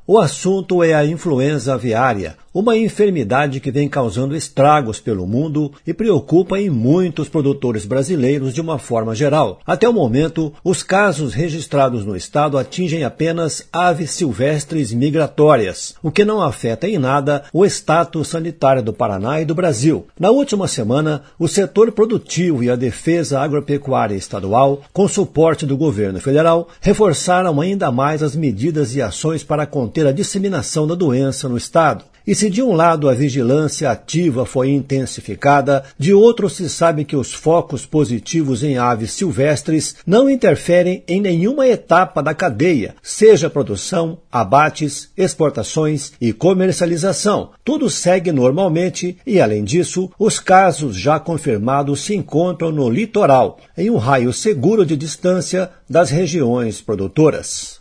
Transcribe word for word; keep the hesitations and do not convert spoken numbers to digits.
O assunto é a influenza aviária, uma enfermidade que vem causando estragos pelo mundo e preocupa em muitos produtores brasileiros de uma forma geral. Até o momento, os casos registrados no estado atingem apenas aves silvestres migratórias, o que não afeta em nada o status sanitário do Paraná e do Brasil. Na última semana, o setor produtivo e a defesa agropecuária estadual, com suporte do governo federal, reforçaram ainda mais as medidas e ações para conter a disseminação da doença no estado. E se de um lado a vigilância ativa foi intensificada, de outro se sabe que os focos positivos em aves silvestres não interferem em nenhuma etapa da cadeia, seja produção, abates, exportações e comercialização. Tudo segue normalmente e, além disso, os casos já confirmados se encontram no litoral, em um raio seguro de distância das regiões produtoras.